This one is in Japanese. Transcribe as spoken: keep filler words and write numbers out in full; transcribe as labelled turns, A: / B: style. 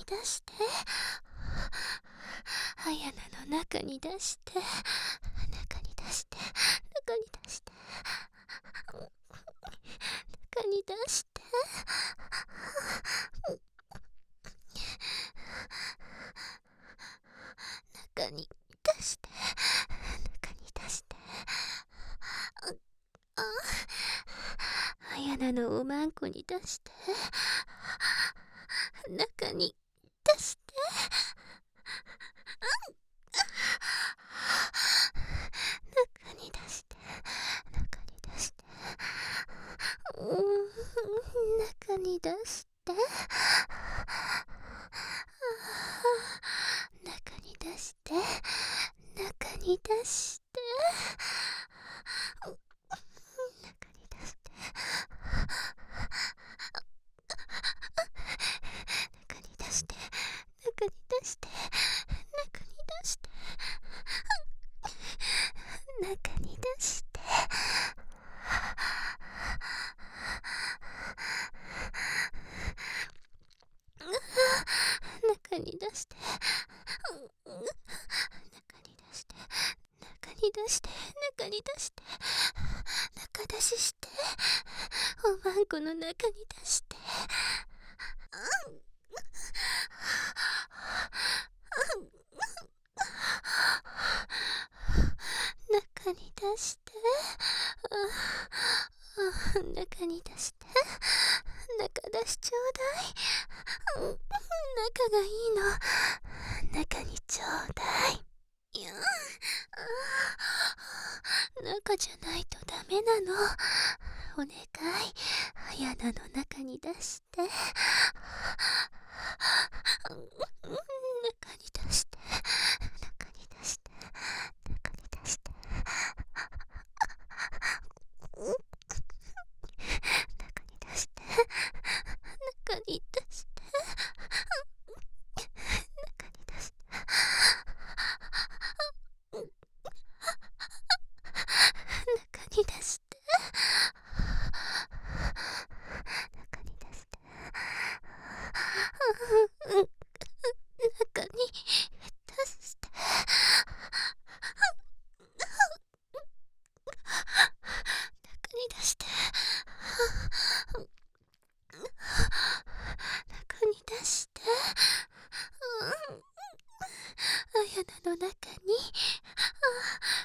A: 出して、あやなの中に出して、中に出して、中に出して、中に出して、中に出して、中に出して、あ、あやなのおまんこに出して、中に出して、中に出して、中に出して、うーん、中に出して、中に出して、中に出して、中に出して、中に出して、中に出して、中に出して、中に出して、中に出して、中に出して、中に出して、中に出して、中出しして、おまんこの中に出して、中に出して、中に出して、中出しちょうだい。中がいいの。中にちょうだい。いや、中じゃないとダメなの。お願い、あやなの中に出して。中に出して、中に出して、中に出して。中に出して、中に出して、中に出して、中に出して、中に出して、中に出して、中に出して、中に出して、あやなの中に、